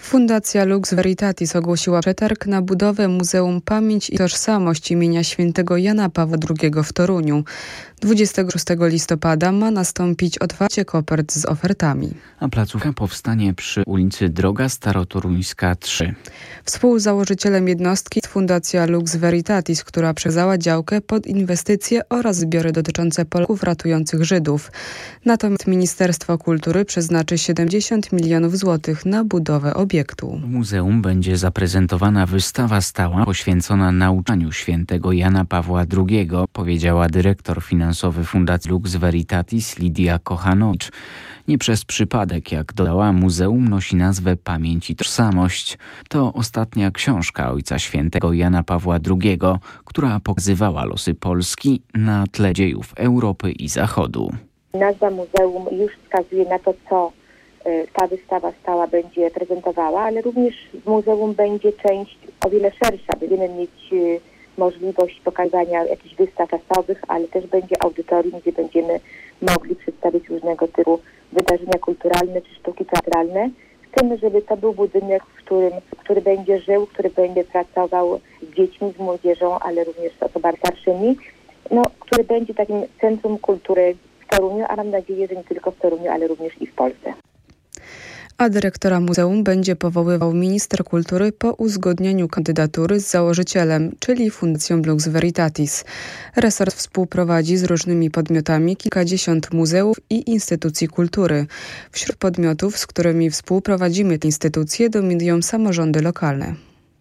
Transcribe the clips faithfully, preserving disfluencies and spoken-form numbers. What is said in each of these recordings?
Fundacja Lux Veritatis ogłosiła przetarg na budowę Muzeum Pamięć i Tożsamość imienia świętego Jana Pawła drugiego w Toruniu. dwudziestego szóstego listopada ma nastąpić otwarcie kopert z ofertami. A placówka powstanie przy ulicy Droga Starotoruńska trzy. Współzałożycielem jednostki jest Fundacja Lux Veritatis, która przekazała działkę pod inwestycje oraz zbiory dotyczące Polaków ratujących Żydów. Natomiast Ministerstwo Kultury przeznaczy siedemdziesiąt milionów złotych na budowę obiektu. W muzeum będzie zaprezentowana wystawa stała poświęcona nauczaniu świętego Jana Pawła drugiego, powiedziała dyrektor finansowy Fundacji Lux Veritatis Lidia Kochanowicz. Nie przez przypadek, jak dodała, muzeum nosi nazwę Pamięć i Tożsamość. To ostatnia książka ojca świętego Jana Pawła drugiego, która pokazywała losy Polski na tle dziejów Europy i Zachodu. Nazwa muzeum już wskazuje na to, co ta wystawa stała będzie prezentowała, ale również w muzeum będzie część o wiele szersza. Będziemy mieć możliwość pokazania jakichś wystaw czasowych, ale też będzie audytorium, gdzie będziemy mogli przedstawić różnego typu wydarzenia kulturalne czy sztuki teatralne. Chcemy, żeby to był budynek, w którym, który będzie żył, który będzie pracował z dziećmi, z młodzieżą, ale również z osobami starszymi, no, który będzie takim centrum kultury w Toruniu, a mam nadzieję, że nie tylko w Toruniu, ale również i w Polsce. A dyrektora muzeum będzie powoływał minister kultury po uzgodnieniu kandydatury z założycielem, czyli Fundacją Lux Veritatis. Resort współprowadzi z różnymi podmiotami kilkadziesiąt muzeów i instytucji kultury. Wśród podmiotów, z którymi współprowadzimy te instytucje, dominują samorządy lokalne.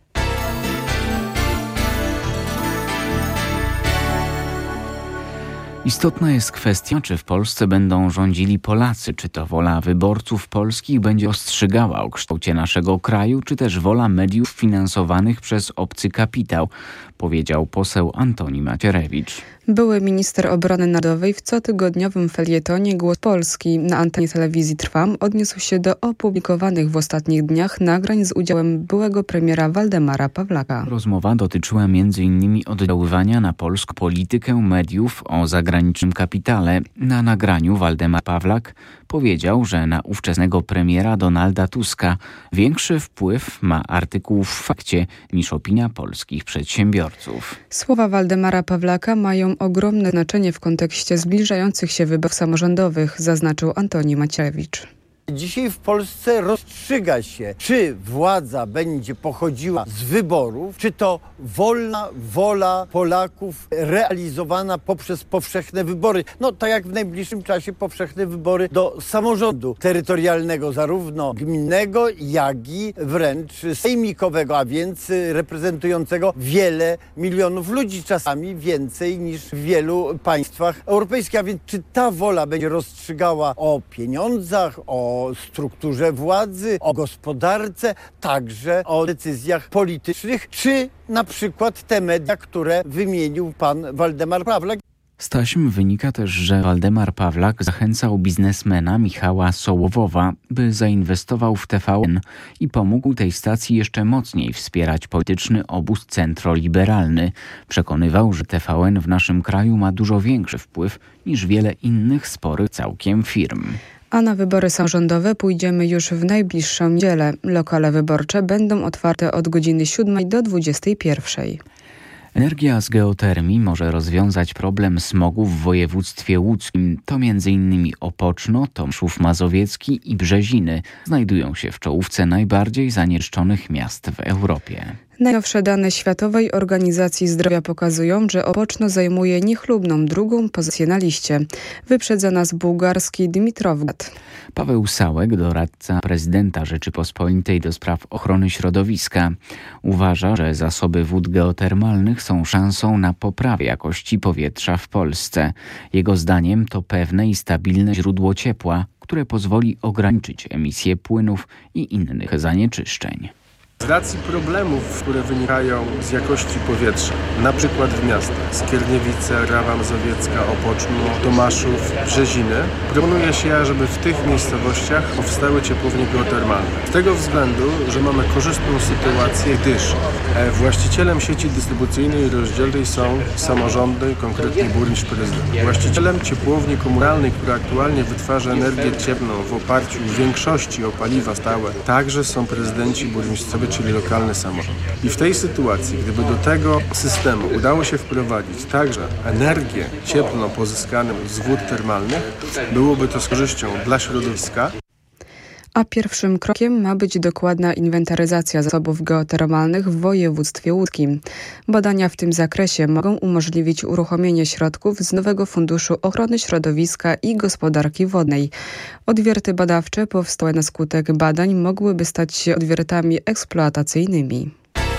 Istotna jest kwestia, czy w Polsce będą rządzili Polacy, czy to wola wyborców polskich będzie ostrzegała o kształcie naszego kraju, czy też wola mediów finansowanych przez obcy kapitał, powiedział poseł Antoni Macierewicz. Były minister obrony narodowej w cotygodniowym felietonie Głos Polski na antenie telewizji Trwam odniósł się do opublikowanych w ostatnich dniach nagrań z udziałem byłego premiera Waldemara Pawlaka. Rozmowa dotyczyła między innymi oddziaływania na polską politykę mediów o zagranicznym kapitale. Na nagraniu Waldemar Pawlak powiedział, że na ówczesnego premiera Donalda Tuska większy wpływ ma artykuł w Fakcie niż opinia polskich przedsiębiorców. Słowa Waldemara Pawlaka mają ogromne znaczenie w kontekście zbliżających się wyborów samorządowych, zaznaczył Antoni Macierewicz. Dzisiaj w Polsce rozstrzyga się, czy władza będzie pochodziła z wyborów, czy to wolna wola Polaków realizowana poprzez powszechne wybory. No tak jak w najbliższym czasie powszechne wybory do samorządu terytorialnego, zarówno gminnego, jak i wręcz sejmikowego, a więc reprezentującego wiele milionów ludzi, czasami więcej niż w wielu państwach europejskich. A więc czy ta wola będzie rozstrzygała o pieniądzach, o o strukturze władzy, o gospodarce, także o decyzjach politycznych, czy na przykład te media, które wymienił pan Waldemar Pawlak. Z taśm wynika też, że Waldemar Pawlak zachęcał biznesmena Michała Sołowowa, by zainwestował w T V N i pomógł tej stacji jeszcze mocniej wspierać polityczny obóz centroliberalny. Przekonywał, że T V N w naszym kraju ma dużo większy wpływ niż wiele innych sporych całkiem firm. A na wybory samorządowe pójdziemy już w najbliższą niedzielę. Lokale wyborcze będą otwarte od godziny siódmej do dwudziestej pierwszej. Energia z geotermii może rozwiązać problem smogu w województwie łódzkim. To między innymi Opoczno, Tomszów Mazowiecki i Brzeziny znajdują się w czołówce najbardziej zanieczyszczonych miast w Europie. Najnowsze dane Światowej Organizacji Zdrowia pokazują, że Opoczno zajmuje niechlubną drugą pozycję na liście. Wyprzedza nas bułgarski Dimitrowgrad. Paweł Sałek, doradca prezydenta Rzeczypospolitej do spraw ochrony środowiska, uważa, że zasoby wód geotermalnych są szansą na poprawę jakości powietrza w Polsce. Jego zdaniem to pewne i stabilne źródło ciepła, które pozwoli ograniczyć emisję płynów i innych zanieczyszczeń. Z racji problemów, które wynikają z jakości powietrza, na przykład w miastach Skierniewice, Rawa Mazowiecka, Opoczno, Tomaszów, Brzeziny, proponuje się, żeby w tych miejscowościach powstały ciepłownie geotermalne. Z tego względu, że mamy korzystną sytuację, gdyż właścicielem sieci dystrybucyjnej i rozdzielnej są samorządy, konkretnie burmistrz, prezydent. Właścicielem ciepłowni komunalnej, która aktualnie wytwarza energię cieplną w oparciu w większości o paliwa stałe, także są prezydenci, burmistrzowie, czyli lokalny samorząd. I w tej sytuacji, gdyby do tego systemu udało się wprowadzić także energię cieplną pozyskaną z wód termalnych, byłoby to z korzyścią dla środowiska. A pierwszym krokiem ma być dokładna inwentaryzacja zasobów geotermalnych w województwie łódzkim. Badania w tym zakresie mogą umożliwić uruchomienie środków z nowego Funduszu Ochrony Środowiska i Gospodarki Wodnej. Odwierty badawcze powstałe na skutek badań mogłyby stać się odwiertami eksploatacyjnymi.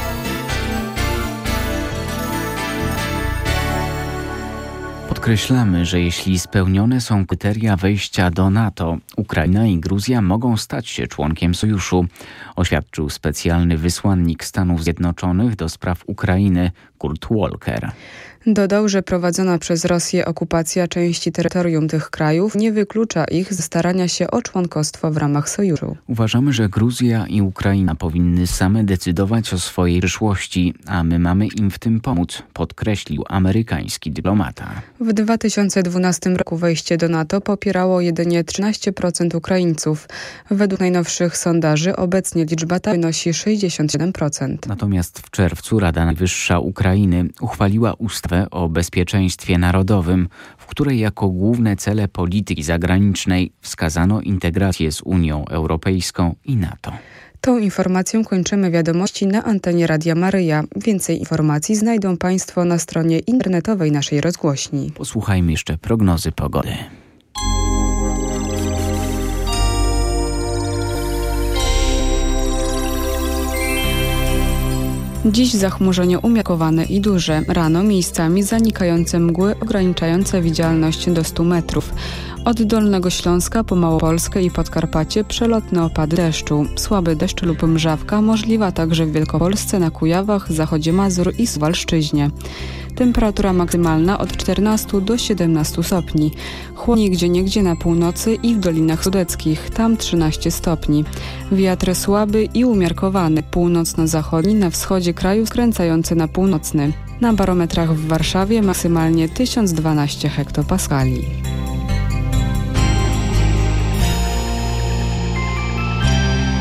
Podkreślamy, że jeśli spełnione są kryteria wejścia do NATO, Ukraina i Gruzja mogą stać się członkiem sojuszu, oświadczył specjalny wysłannik Stanów Zjednoczonych do spraw Ukrainy Kurt Walker. Dodał, że prowadzona przez Rosję okupacja części terytorium tych krajów nie wyklucza ich ze starania się o członkostwo w ramach sojuszu. Uważamy, że Gruzja i Ukraina powinny same decydować o swojej przyszłości, a my mamy im w tym pomóc, podkreślił amerykański dyplomata. W dwa tysiące dwunastym roku wejście do NATO popierało jedynie trzynaście procent Ukraińców. Według najnowszych sondaży obecnie liczba ta wynosi sześćdziesiąt siedem procent. Natomiast w czerwcu Rada Najwyższa Ukrainy uchwaliła ustawę o bezpieczeństwie narodowym, w której jako główne cele polityki zagranicznej wskazano integrację z Unią Europejską i NATO. Tą informacją kończymy wiadomości na antenie Radia Maryja. Więcej informacji znajdą Państwo na stronie internetowej naszej rozgłośni. Posłuchajmy jeszcze prognozy pogody. Dziś zachmurzenie umiarkowane i duże. Rano miejscami zanikające mgły ograniczające widzialność do stu metrów. Od Dolnego Śląska po Małopolskę i Podkarpacie przelotne opady deszczu. Słaby deszcz lub mrzawka możliwa także w Wielkopolsce, na Kujawach, zachodzie Mazur i Suwalszczyźnie. Temperatura maksymalna od czternastu do siedemnastu stopni. Chłodniej gdzieniegdzie na północy i w Dolinach Sudeckich, tam trzynaście stopni. Wiatr słaby i umiarkowany, północno-zachodni, na wschodzie kraju skręcający na północny. Na barometrach w Warszawie maksymalnie tysiąc dwanaście hektopaskali.